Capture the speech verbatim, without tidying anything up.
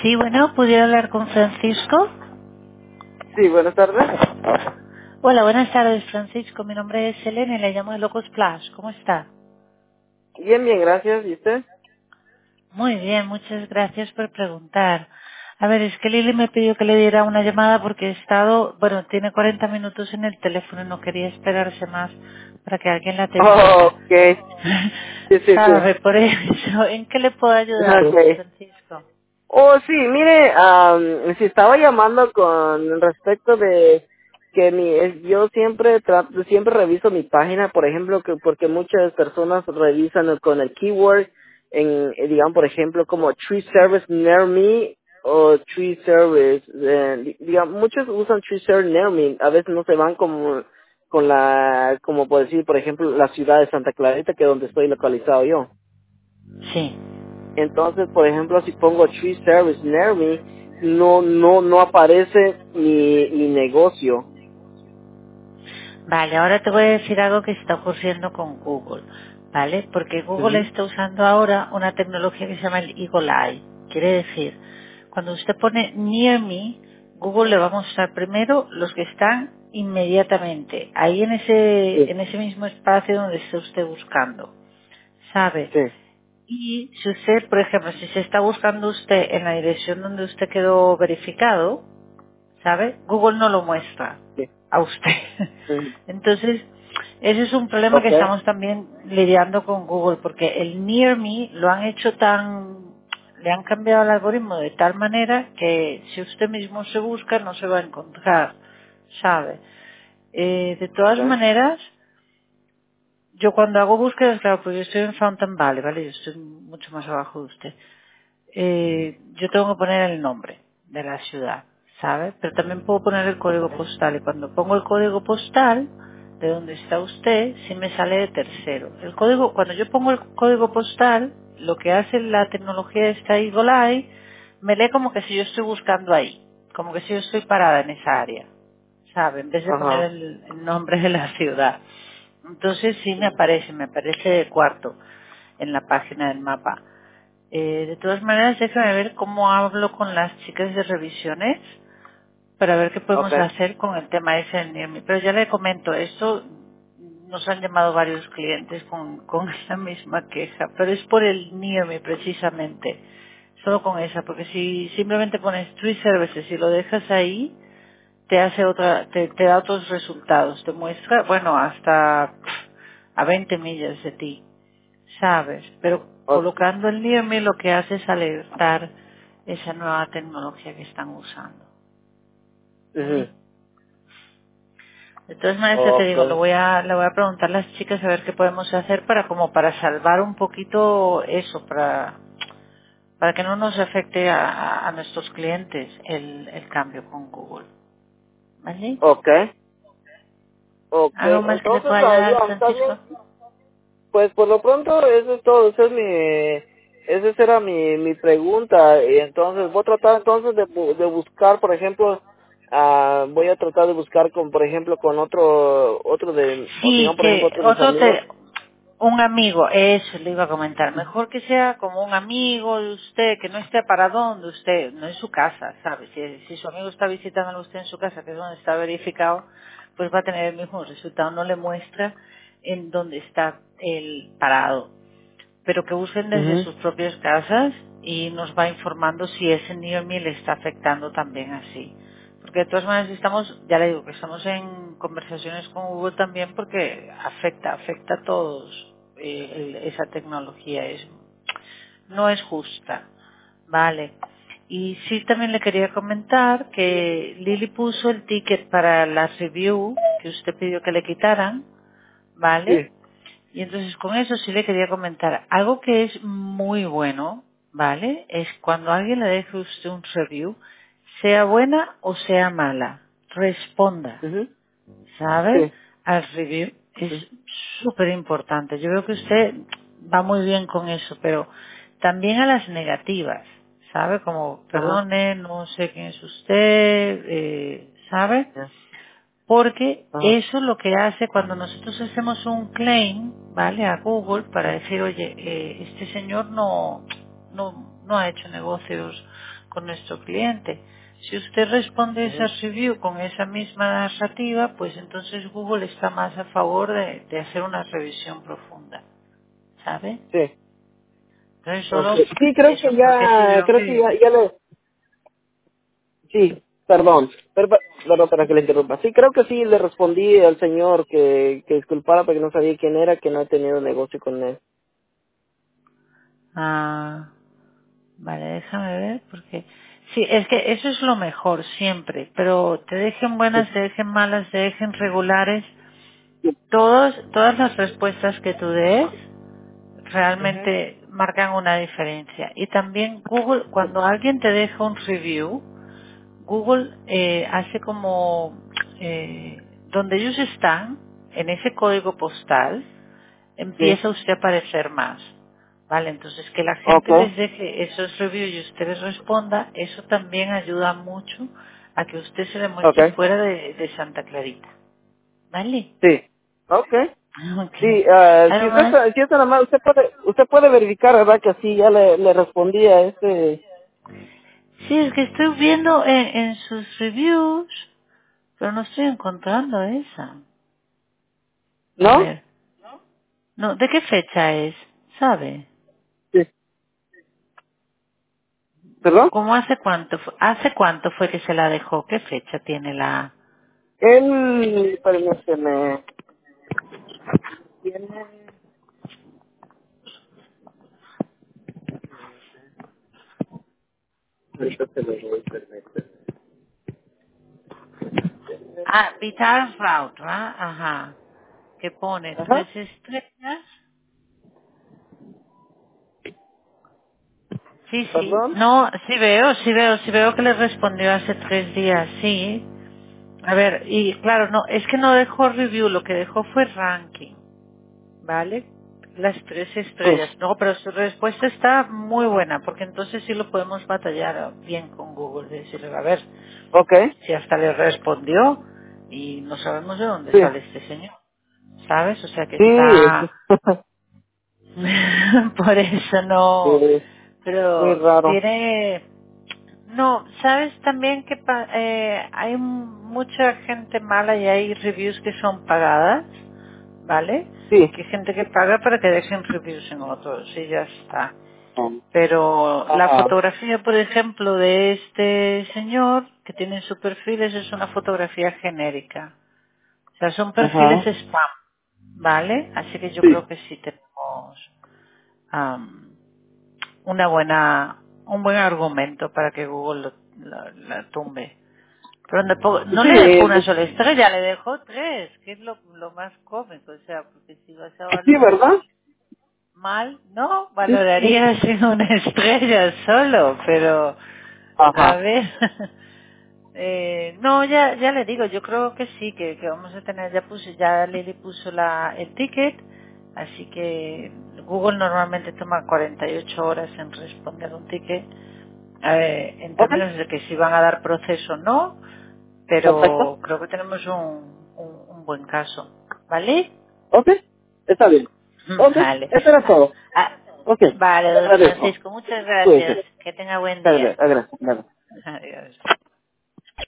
Sí, bueno, ¿pudiera hablar con Francisco? Sí, buenas tardes. Hola, buenas tardes, Francisco. Mi nombre es Elena y le llamo de Locos Splash. ¿Cómo está? Bien, bien, gracias. ¿Y usted? Muy bien, muchas gracias por preguntar. A ver, es que Lili me pidió que le diera una llamada porque he estado, bueno, tiene cuarenta minutos en el teléfono y no quería esperarse más para que alguien la Oh, atendiera. ok. Sí, sí, sí. ¿Sabe? Por eso, ¿en qué le puedo ayudar, Ok. Francisco? Oh, sí, mire, am, si estaba llamando con respecto de que mi, es- yo siempre trato, siempre reviso mi página, por ejemplo, que porque muchas personas revisan con el keyword en, eh, digamos, por ejemplo, como tree service near me o tree service, eh, di- digamos, muchos usan tree service near me, a veces no se van como con la, como por decir, por ejemplo, la ciudad de Santa Clarita, que es donde estoy localizado yo. Sí. Entonces, por ejemplo, si pongo Tree Service near me, no, no, no aparece mi, mi negocio. Vale, ahora te voy a decir algo que está ocurriendo con Google, ¿vale? Porque Google Ujú. está usando ahora una tecnología que se llama el Eagle Eye. Quiere decir, cuando usted pone Near Me, Google le va a mostrar primero los que están inmediatamente, ahí en ese, Sí, en ese mismo espacio donde esté usted buscando, ¿sabe? sí, Y si usted, por ejemplo, si se está buscando usted en la dirección donde usted quedó verificado, ¿sabe? Google no lo muestra sí. a usted. Ujú. Entonces, ese es un problema que Ok. estamos también lidiando con Google, porque el Near Me lo han hecho tan, le han cambiado el algoritmo de tal manera que si usted mismo se busca no se va a encontrar, ¿sabe? Eh, de Ok. todas maneras, yo cuando hago búsquedas, claro, pues yo estoy en Fountain Valley, ¿vale? Yo estoy mucho más abajo de usted. Eh, yo tengo que poner el nombre de la ciudad, ¿sabe? Pero también puedo poner el código postal y cuando pongo el código postal de donde está usted, sí me sale de tercero. El código, cuando yo pongo el código postal, lo que hace la tecnología de esta Eagle Eye, me lee como que si yo estoy buscando ahí, como que si yo estoy parada en esa área, ¿sabe? En vez de poner Ajá. el, el nombre de la ciudad. Entonces sí me aparece, me aparece de cuarto en la página del mapa. Eh, de todas maneras, déjame ver cómo hablo con las chicas de revisiones para ver qué Ok. podemos hacer con el tema ese del N I R M I. Pero ya le comento, esto nos han llamado varios clientes con, con esa misma queja, pero es por el N I R M I precisamente, solo con esa, porque si simplemente pones Tree Services y lo dejas ahí, te hace otra, te, te da otros resultados, te muestra, bueno, hasta a veinte millas de ti. Sabes, pero O- colocando el N I R M I lo que hace es alertar esa nueva tecnología que están usando. ujú. ¿Vale? De todas maneras, ya te Ok. digo, lo voy a, le voy a preguntar a las chicas a ver qué podemos hacer para como para salvar un poquito eso, para, para que no nos afecte a, a- a nuestros clientes el, el cambio con Google. ¿Vale? Ok. Ok. ¿Algo más que le Entonces, pueda ah, ayudar, ya, está bien. Francisco? Pues por lo pronto eso es todo, esa es mi, esa era mi, mi pregunta, y entonces voy a tratar entonces de, bu- de buscar, por ejemplo, ah, voy a tratar de buscar con, por ejemplo, con otro, otro de, o Sí, digamos, por ejemplo, que otro de mis otro amigos. te, un amigo, eso le iba a comentar, mejor que sea como un amigo de usted, que no esté para donde usted, no en su casa, ¿sabe? Si, si su amigo está visitando a usted en su casa, que es donde está verificado, pues va a tener el mismo resultado, no le muestra en dónde está el parado, pero que usen desde Ujú. sus propias casas y nos va informando si ese N I R M I le está afectando también así. Porque de todas maneras estamos, ya le digo que estamos en conversaciones con Google también porque afecta, afecta a todos eh, el- esa tecnología, es, no es justa, ¿vale? Y sí también le quería comentar que Lily puso el ticket para la review que usted pidió que le quitaran, ¿vale? Sí. Y entonces con eso sí le quería comentar algo que es muy bueno, ¿vale? Es cuando alguien le deje a usted un review, sea buena o sea mala, responda, Ujú. ¿sabe? Sí. Al review. Es Ujú. súper importante. Yo creo que usted va muy bien con eso, pero también a las negativas, ¿sabe? Como, Ajá. perdone, no sé quién es usted, eh, ¿sabe? Ya. Porque Ajá. eso es lo que hace cuando nosotros hacemos un claim, ¿vale? A Google para decir, oye, eh, este señor no, no, no ha hecho negocios, con nuestro cliente. Si usted responde esa Ujú. review con esa misma narrativa, pues entonces Google está más a favor de, de hacer una revisión profunda, ¿sabe? Sí. Entonces solo Okay. Sí, creo eso, que porque si ya, veo creo que que... ya, ya le, sí, perdón, per- perdón para que le interrumpa. Sí, creo que sí le respondí al señor que, que disculpara porque no sabía quién era, que no he tenido negocio con él. Ah, vale, déjame ver, porque... Sí, es que eso es lo mejor siempre, pero te dejen Sí, buenas, te dejen malas, te dejen regulares, sí. todos, todas las respuestas que tú des Ujú. realmente marcan una diferencia. Y también Google, cuando alguien te deja un review, Google eh, hace como eh, donde ellos están, en ese código postal, Sí. empieza usted a aparecer más. Vale, entonces que la gente Okay. les deje esos reviews y usted les responda, eso también ayuda mucho a que usted se demuestre Okay. fuera de, de Santa Clarita. ¿Vale? Sí. Okay. Ok. Sí, ah, si ¿Algo usted, más? si es nada más, usted puede, usted puede verificar, ¿verdad? Que así ya le, le respondí a este, Sí, es que estoy viendo en, en sus reviews, pero no estoy encontrando esa. A ¿no? ver. No, ¿de qué fecha es? ¿Sabe? Sí. ¿Perdón? ¿Cómo hace cuánto? fu- ¿Hace cuánto fue que se la dejó? ¿Qué fecha tiene la...? Él, permíteme, tiene, ahorita te lo doy, permíteme. Ah, Vital Route, ¿verdad? Ajá. Que pone tres Ajá. estrellas. Sí, sí. ¿Perdón? No, sí veo, sí veo, sí veo que le respondió hace tres días, sí. A ver, y claro, no, es que no dejó review, lo que dejó fue ranking. ¿Vale? Las tres Sí. estrellas. No, pero su respuesta está muy buena, porque entonces sí lo podemos batallar bien con Google, de decirle, a ver, Ok. si hasta le respondió y no sabemos de dónde Sí. sale este señor, ¿sabes? O sea que Sí. está, por eso no, Sí. Muy pero raro. tiene, no, ¿sabes también que pa- eh, hay mucha gente mala y hay reviews que son pagadas? ¿Vale? Sí. Que hay gente que paga para que dejen reviews en otros y ya está. Um, Pero la Ajá. fotografía, por ejemplo, de este señor que tiene en su perfil esa es una fotografía genérica. O sea, son perfiles Ajá. spam, ¿vale? Así que yo creo Sí. que sí tenemos am, una buena, un buen argumento para que Google lo- la, la tumbe. Pero no, po- no le dejó Sí. una pues, sola estrella, le dejó tres, que es lo, lo más cómico. O sea, porque si vas a sí, ¿verdad? valorar mal, no, Sí, sí. valoraría sin una estrella solo, pero a Ajá. ver, eh, no, ya ya le digo, yo creo que sí, que, que vamos a tener, ya puse, ya Lili puso la, el ticket, así que Google normalmente toma cuarenta y ocho horas en responder un ticket, eh, en Ok. términos de que si van a dar proceso o no, Perfecto. pero creo que tenemos un, un, un buen caso, ¿vale? Ok. Está bien. Ok. Vale. Eso era Ah, todo. ah, Ok. vale, Le don agradezco. Francisco, muchas gracias. Cuídese. Que tenga buen día. Gracias. Gracias. Adiós.